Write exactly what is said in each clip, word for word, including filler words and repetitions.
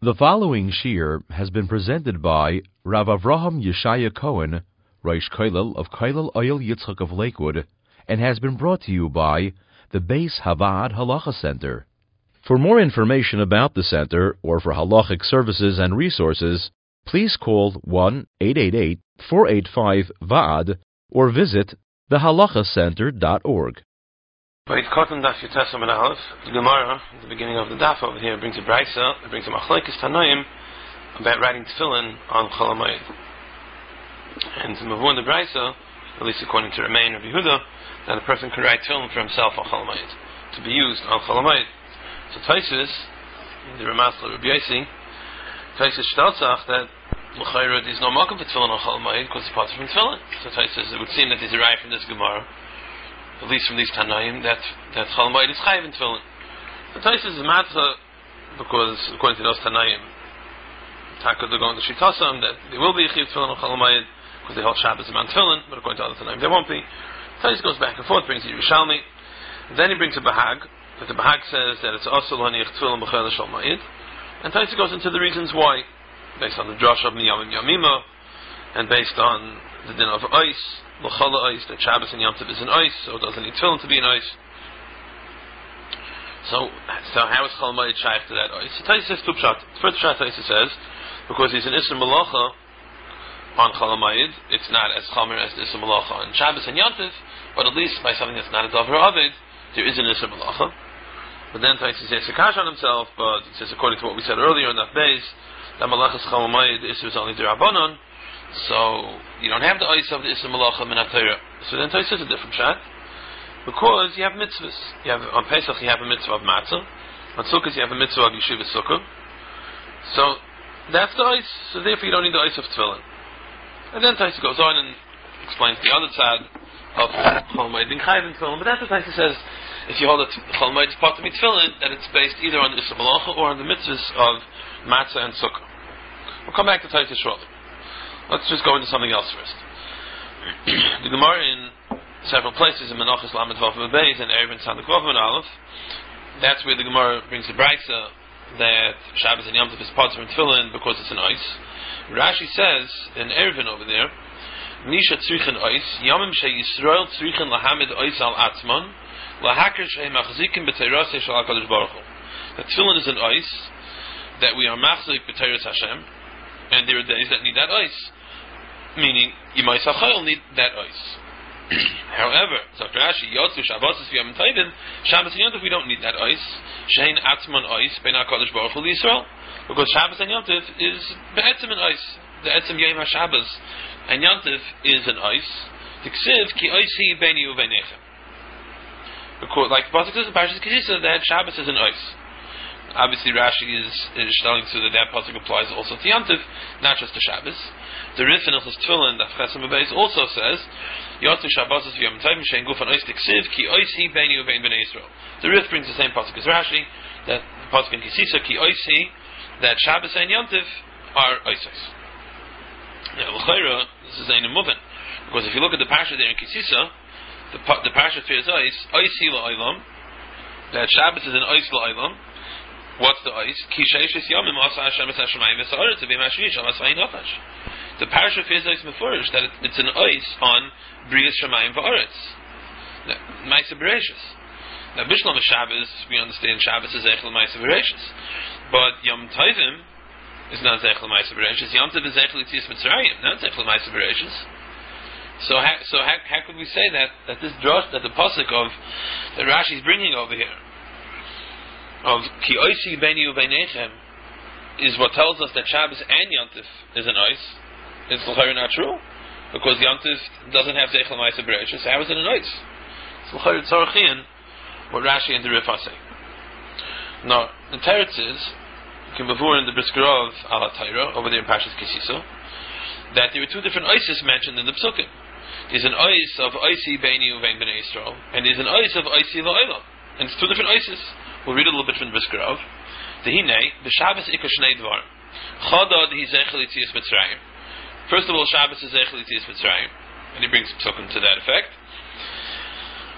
The following shir has been presented by Rav Avraham Yeshaya Cohen, Rosh Kollel of Kollel Oyel Yitzchak of Lakewood, and has been brought to you by the Beis Havad Halacha Center. For more information about the center or for halachic services and resources, please call one eight eight eight, four eight five, V A D or visit the halacha center dot org. Right, Cotton Daf Yotesam and Aleph, the Gemara, at the beginning of the Daf over here, brings a Brisa, it brings a Machlekes Tanoim about writing Tefillin on Chol HaMoed. And to move on the Brisa, at least according to Ramein Rabbi Yehuda, that a person can write Tefillin for himself on Chol HaMoed, to be used on Chol HaMoed. So Taisus, the Ramas Rabbi Yossi, Taisus Shtaltzach that L'chayra there's no Malkum for Tefillin on Chol HaMoed because it's part of Tefillin. So Taisus, it would seem that he's arrived from this Gemara, at least from these Tanaim, that that Chol HaMoed is Chayiv in Tefillin. The Taisus is Matzah because according to those Tanaim, Taka they're going to Shitasam that there will be a Chayiv Tefillin on Chol HaMoed because they hold Shabbos and Mount Tefillin, but according to other Tanaim there won't be. Taisus goes back and forth, brings the Yerushalmi, then he brings a Bahag, that the Bahag says that it's also L'Haniach Tefillin B'Chol Shol Moed, and Taisus goes into the reasons why, based on the Drash of Miyam and Yamima, and based on the din of Ois, L'Chala Ois, that Shabbos and Yom Tov is an Ois, so it doesn't need Tefillin to be an Ois. So, so how is Chol HaMoed shaykh to that Ois? So Taisus says two pshat. The first pshat Taisus says, because he's an Isser Malacha on Chol HaMoed, it's not as Chomer as the Isser Malacha on Shabbos and Yom Tov, but at least by something that's not a Dover Aved, there is an Isser Malacha. But then Taisus says Sakash on himself, but he says according to what we said earlier in that base, that Malachas Chol HaMoed, the Isser is only the Rabbanon, so you don't have the Ois of the Isser Malacha Min HaTorah. So then Taisus is a different shot, because you have mitzvahs. You have on Pesach you have a mitzvah of matzah, on Sukkot you have a mitzvah of Yeshiva Sukkah. So that's the Ois. So therefore you don't need the Ois of Tefillin. And then Taisus goes on and explains the other side of Chol HaMoed being Chayiv in Tefillin. But that's what Taisus says. If you hold that Chol HaMoed is part of Tefillin, that it's based either on the Isser Malacha or on the mitzvahs of matzah and Sukkah. We'll come back to Taisus shortly. Let's just go into something else first. The Gemara in several places in Menachos Lamed Vav Beis and Erevin Sandik Vav and Aleph, that's where the Gemara brings the Brisa that Shabbos and Yom Tov is parts from Tefillin because it's an Ois. Rashi says in Erevin over there, Nisha Tzrichen Ois, Yomim She Yisrael Tzrichen Lahamid Ois Al Atzmon, Lahakir She Machzikim B'Teiraseh Shal HaKadosh Baruch Hu. That Tefillin is an Ois, that we are Machzik B'Teiras Hashem, and there are days that need that Ois. Meaning, Yimai Sachayel need that Ois. However, Doctor Rashi, Yotzu Shabbos V'Yom Tovim, Shabbos and Yom Tov we don't need that Ois. Shein Atzmon Ois, Ben HaKadosh Baruch Hu Yisrael. Because Shabbos and Yom Tov is Be'etzim an Ois. The Etzim Yom HaShabbos. And Yom Tov is an Ois. T'ksiv Ki Oisi Beini Uve'nechem. Because, like the Pasuk says in Parashas Kisisa, that Shabbos is an Ois. Obviously, Rashi is, is telling to that that pasuk applies also to Yom Tov, not just to Shabbos. The Rif in Ilchos Tefillin, the Chesem Beis, also says, Yotu Shabbos V'Yom Tovim Shein Guf An Ois Tiksiv Ki Oisi Beini Uvein Bnei Yisrael. The Rif brings the same pasuk as Rashi, that the pasuk in Kisisa Ki Oisi, that Shabbos and Yom Tov are Oisos. Now, L'chayra, this is Ein Muvin, because if you look at the Parsha there in Kisisa, the the Parsha fears Ois, Oisi La'olam, that Shabbos is an Ois La'olam. What's the Ois? Ki sheishes yomim asa Hashem es hashemayim v'sa'aretz v'im hashvish al asvayin nachash. The parasha feels like mefurish that it, it's an Ois on Brias Shemayim v'aretz. Ma'aseh Bereshis. Now Bishlam Shabbos, we understand Shabbos is Zechel Ma'aseh Bereshis, but Yom Tovim is not Zechel Ma'aseh Bereshis. Yom Tov is Zechel Yitzias Mitzrayim, not Zechel Ma'aseh Bereshis. So, how, so how, how could we say that that this drosh, that the pasuk of that Rashi is bringing over here, of Ki Oisi Beini Uveinechem, is what tells us that Shabbos and Yom Tov is an Ois? It's l'chayr not true, because Yom Tov doesn't have Zechel Ma'aseh Bereshis. How is it an Ois? It's l'chayr tzarachian, what Rashi and the Rif are saying. Now, the Teretz is, you can before in the Briskerov Ala Taira over there in Parshas Kisisa, that there were two different Oises mentioned in the Psukim. There's an Ois of Oisi Beini Uvein Bnei Yisrael, and there's an Ois of Oisi La'olam, and it's two different Oises. We'll read a little bit from the Briskerov. Dehine, b'Shabbos ikar shnei dvar. Chadad hi zechel yitzias Mitzrayim. First of all, Shabbos is zechel yitzias Mitzrayim, and he brings psukim to that effect.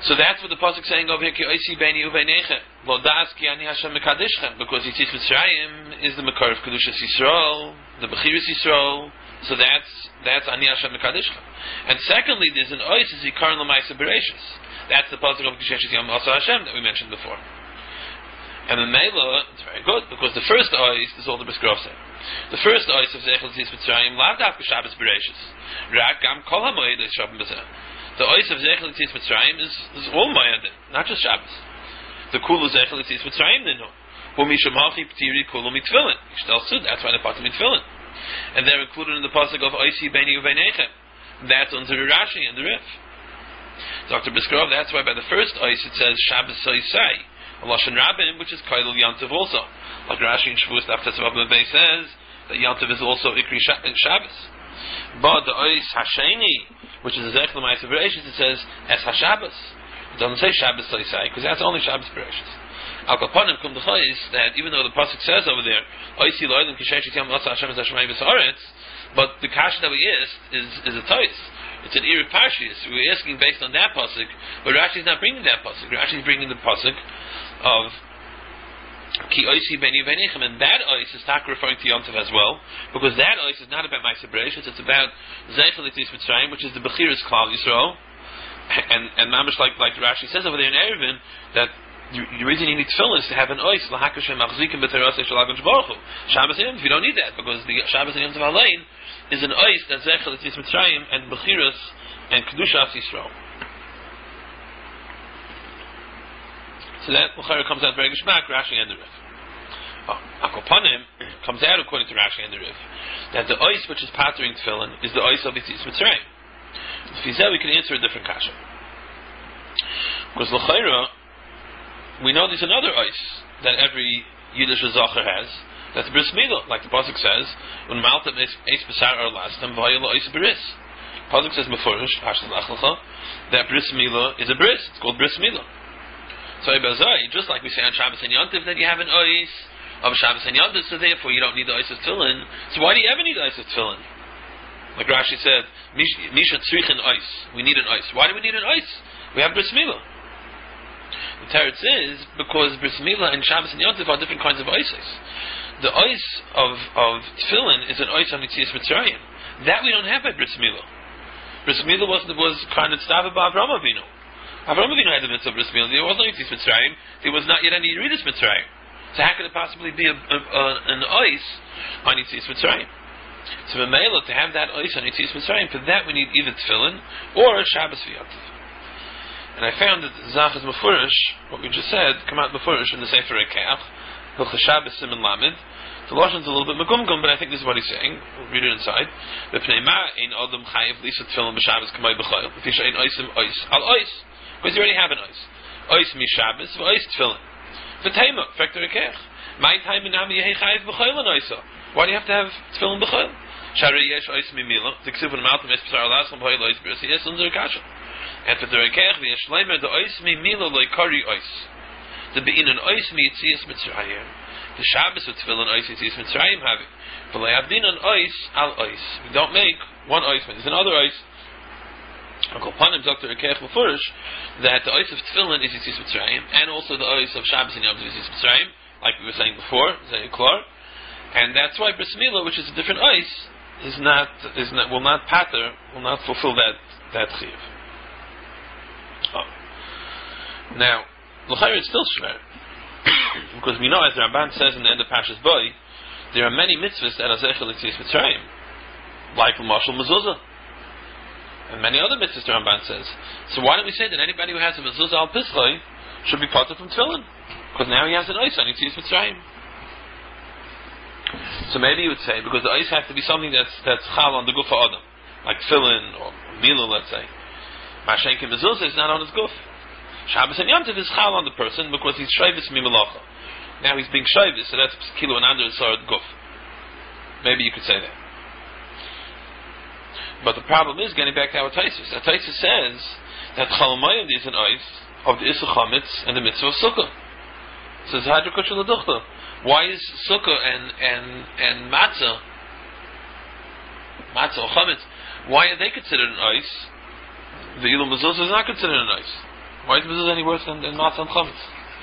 So that's what the pasuk saying over here. Ki oisi beini uveinecha lo das ki ani Hashem mekadeschem, because Yitzis Mitzrayim is the makar of kedushas Yisrael, the bechiras Yisrael. So that's that's ani Hashem mekadeschem. And secondly, there's an ois is yikaron l'maisa bereshis. That's the pasuk of Kishesh Yom Asa Hashem that we mentioned before. And the Mela, it's very good, because the first ois is all the Briskrov say. The first ois of Zechel Yitzis Mitzrayim lav dafka Shabbos bereshis. Rak gam kol hamoed is Shabbos bezeh. The ois of Zechel Yitzis Mitzrayim is, is all Moedim, not just Shabbos. The kulu Zechel Yitzis Mitzrayim then no. Hu mishum hachi ptiri kulu mitfilin. Yishtel sud, that's why they part mitfilin. And they're included in the pasuk of oisi beini uveinechem. That's under Rashi and the Rif. Doctor Biskrov, that's why by the first ois it says Shabbos soisai. A Lashon Rabbin, which is Kailul Yantiv also. Like Rashi in Shavuos Daf Tetzavav Levei says that Yantiv is also Ikri Shabbos. But the ois hasheni, which is Zechel Ma'aser Bereshis, it says es haShabbos. It doesn't say Shabbos Soisai, because that's only Shabbos Bereshis. Al Kapanim kum d'chayis that even though the pasuk says over there oisi lo'elim kishesh yom asa Hashem z'ashemayim v'sa'aretz, but the kasha that we asked is is a tois. It's an Iri Parshis. We're asking based on that pasuk, but Rashi's not bringing that pasuk. Rashi's bringing the pasuk of Ki oisi beni v'nechem, and that ois is tak referring to Yom Tov as well, because that ois is not about Ma'aser Bereshis, it's about Zechel Yitzis Mitzrayim, which is the Bechiras Klal Yisrael, and and mamish like like Rashi says over there in Eruvin that you, the reason you need tefillin is to have an ois lahakashem machzikim b'teras shalagon shbaruchu Shabbos and Yom Tov. You don't need that because the Shabbos and Yom Tov alein is an ois that Zechel Yitzis Mitzrayim and Bechiras and Kedushas Yisrael. So that L'chara comes out very geshmak, Rashi and the Rif. Oh, Akopanim comes out according to Rashi and the Rif that the ois which is pattering tefillin is the ois of Yitzis Mitzrayim. If you say we can answer a different kasha, because L'chara we know there's another ois that every Yiddish Zacher has. That's bris milah, like the pasuk says, when maltam eis besar or lastam v'hayel ois bris. Pasuk says mefurish that bris milah is a bris. It's called bris milah. So just like we say on Shabbos and Yontif that you have an ois of Shabbos and Yontif, so therefore you don't need the ois of tefillin. So why do you ever need the ois of tefillin? Like Rashi said, Misha tzrichin ois. We need an ois. Why do we need an ois? We have bris milah. The teretz is because bris milah and Shabbos and Yontif are different kinds of oises. The ois of of tefillin is an ois of Yitzis Mitzrayim. That we don't have by bris milah. Bris milah was was kind of stavah b'Avraham Avinu. Avraham Avinu had the mitzvah of bris milah. There was no Yitzis Mitzrayim. There was not yet any Yeridus Mitzrayim. So how could it possibly be a, a, a, an ois on Yitzis Mitzrayim? So B'meila, to have that ois on Yitzis Mitzrayim, for that we need either tefillin or a Shabbos v'Yontif. And I found that Zach is Mefurish, what we just said, come out Mefurish in the Sefer Ekeach, Hilchah Shabbos Siman Lamed. The Lashon's a little bit megumgum, but I think this is what he's saying. We'll read it inside. B'pnei ma ein adam chayiv lisa tefillin b'Shabbos k'may b'chayil. B'tisha ein oisim ois al ois. Because you already have an ois. Ois mi Shabbos, v'ois tefillin. V'teima, fekter ekech. My time in Ami Yehi Chayiv b'chayil an oisa. Why do you have to have tefillin b'chayil? Sharei yesh ois mi mila. T'ksiv v'n maltam es b'sar alasam b'chayil ois b'rasi yes unzer kasha. And for the ekech, v'yesh leimer, the ois mi mila loy kari ois. The be'in an ois mi yitzias mitzrayim. The Shabbos with tefillin ois yitzias mitzrayim have it. V'lei avdin an ois al ois. We don't make one ois, but there's another ois. Uncle Panim, Doctor Ekech Mefurish, that the ois of tefillin is Yitzis Mitzrayim, and also the ois of Shabbos and Yom Tov is Yitzis Mitzrayim, like we were saying before, Zay Klar, and that's why bris milah, which is a different ois, is not is not will not pater, will not fulfill that that chiyuv. Oh. Now, l'chayr is still shver, because we know, as the Ramban says in the end of Parshas Boy, there are many mitzvahs that are zechel Yitzis Mitzrayim, like Mashal Mezuzah. And many other mitzvahs the Ramban says. So why don't we say that anybody who has a mezuzah al pisloi should be parted from tefillin? Because now he has an ois on Yitzis Mitzrayim. So maybe you would say, because the ois has to be something that's that's chal on the guf ha'adam, like tefillin or milah, let's say. Mashenkin mezuzah is not on his guf. Shabbos and Yom Tov is chal on the person because he's shayvis mimalacha. Now he's being shayvis, so that's kilo and under sar guf. Maybe you could say that. But the problem is, getting back to our Taisus. Our Taisus says that Chalamayim is an ois of the Issa Chametz and the mitzvah of Sukkah. It says Hadrakutcha L'duchta. Why is Sukkah and and and matzah, matzah or Chametz, why are they considered an ois? The Ilum Mezuzah is not considered an ois. Why is mezuzah any worse than, than matzah and chametz?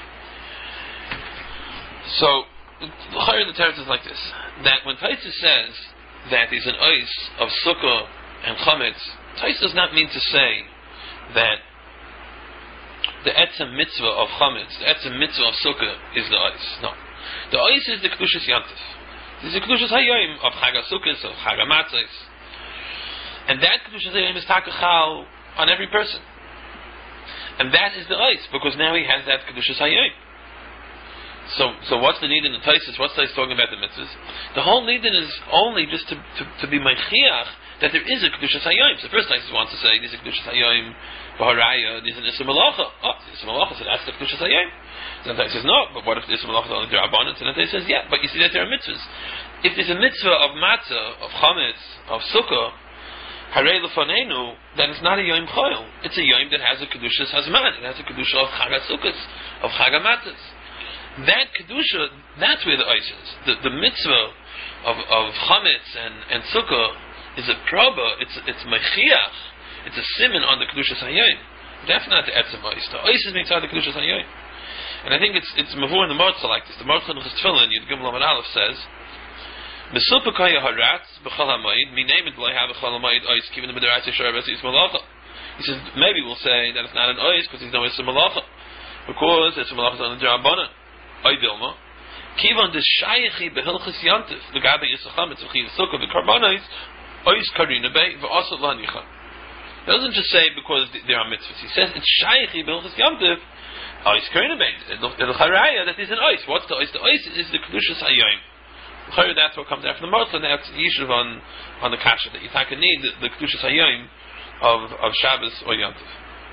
So, the teretz is like this: that when Taisus says that there's an ois of sukkah and chametz, Taisus does not mean to say that the etzem mitzvah of chametz, the etzem mitzvah of sukkah is the ois. No, the ois is the kedushas yantif. This is the kedushas hayoim of chag sukkahs, of chag matzahs, and that kedushas hayoim is takachal on every person, and that is the ois because now he has that kedushas hayoim. So, so what's the need in the Taisus? What's Taisus talking about the mitzvahs? The whole need is only just to, to, to be meichiach that there is a kedushas hayoim. So first Taisus wants to say there's a kedushas hayoim, b'haraya, there's an issa malacha. Oh, the issa malacha, so that's the kedushas hayoim. Then Taisus says no, but what if the issa malacha is only derabbanan? And then Taisus says yeah, but you see that there are mitzvahs. If there's a mitzvah of matzah, of chametz, of sukkah, harei lefanenu, then it's not a yom chayil. It's a yom that has a kedushas hazman. It has a kedusha of chag sukkahs, of chag matzahs. That kedusha, that's where the ice is. The, the mitzvah of, of chametz and, and sukkah is a proba. It's it's mechiach. It's a simon on the kedushas hayoim. That's not the etzem ice. The ice is inside the kedushas hayoim. And I think it's it's mavur in the Marzah like this. The Marzah in the Tefillin, Yud Gimel Amud Aleph says, "Mesupakaya haratz b'chol hamayid minayim b'lay have b'chol hamayid ice given the b'deratz yishar b'sis malacha." He says maybe we'll say that it's not an ice because he's no ice malacha, because it's malacha on the derabbanan. Aydilma, Kivan the Shayechi behilchas yantif, the Gabi Yisachametz v'chiv sukkah v'karbanais, ois karina bei v'asot lanicha. He doesn't just say because there are mitzvahs. He says it's Shayechi behilchas yantif, ois karina bei. The charaya that is an ois. What's the ois? The ois is the kedushas hayoim. The that's what comes after the Marzah. That's yishuv on on the kasha that you take need the, the kedushas hayoim of of Shabbos or yantif.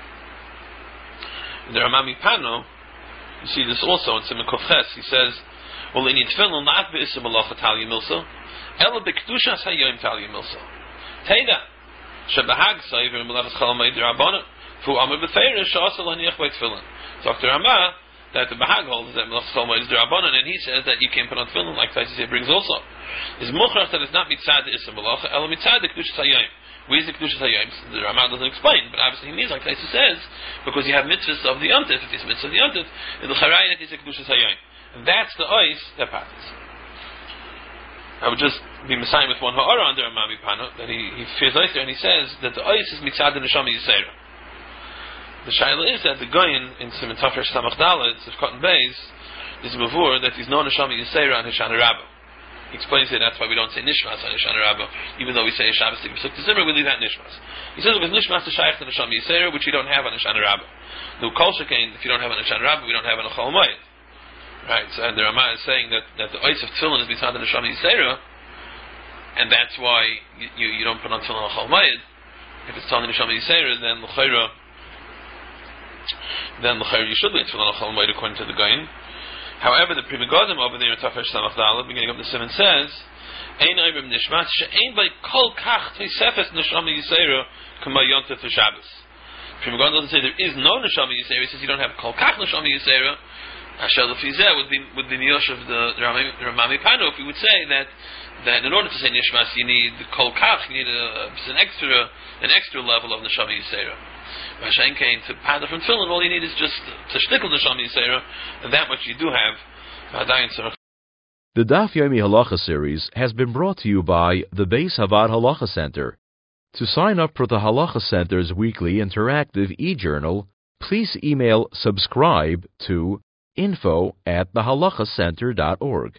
The Ramami Pano. You see this also in Simon Kofches. He says, "Well, in Yitfilin not be'isem malacha talia milsa, ela be'kedushas hayoim talia milsa. Teida shebahag sa'iver melachas chalamayid derabbanan fu amar befeirish she'asal haniach b'tefillin." Doctor Ramah that the bahag holds that melachas chalamayid is derabbanan, and he says that you can't put on tefillin like Taisus brings also. Is muchrach that it's not mitzad the isem malacha, ela mitzad the kedushas hayoim. Where's the kedushas hayoim? The Ramah doesn't explain, but obviously he means like Taisus says, because you have mitzvahs of the yontif. If it's mitzvah of the yontif, the charayat is a kedushas hayoim, and that's the ois that passes. I would just be messiah with one ha'ara under Ramah Mipano that he he fears later, and he says that the ois is mitzad the neshama yisera. The shaila is that the goyin in Siman Tafresh Samach Dalet of Cotton Bays is mavur that he's no neshama yisera on Hishana Rabbah. He explains it, that's why we don't say Nishmas on Hishana Rabbah, even though we say Shabbos to Pesach to Zimmer, we leave that Nishmas. He says because Nishmas is Shaykh to Neshama Yisera, which we don't have on Hishana Rabbah. No Kol Shekain, if you don't have on Hishana Rabbah, we don't have on a Chol Moed. Right, so, and the Ramah is saying that, that the ice of Tefillin is Mitzad Neshama Yisera, and that's why you, you, you don't put on Tefillin on Chol Moed. If it's Tefillin Neshama Yisera, then L'chaira, then L'chaira you should leave Tefillin on Chol Moed according to the Goyin. However, the Pri Megadim over there in Tafresh Samach Dalet, beginning of the Simon says, "Ein oivrim nishmas she'ein by kol kach teisefes neshama yisera k'ma yontif v'Shabbos." Pri Megadim doesn't say there is no neshama yisera. He says you don't have kol kach neshama yisera. Asher lefizeh would be would be miyush of the Ramami Pano if we would say that that in order to say nishmas you need the kol kach, you need a, an extra an extra level of neshama yisera. Hashem came to pada from tefillin. All you need is just to shtickle the neshama yisera, and that much you do have. The Daf Yomi Halacha series has been brought to you by the Beis Havad Halacha Center. To sign up for the Halacha Center's weekly interactive e-journal, please email subscribe to info at the halacha center dot org.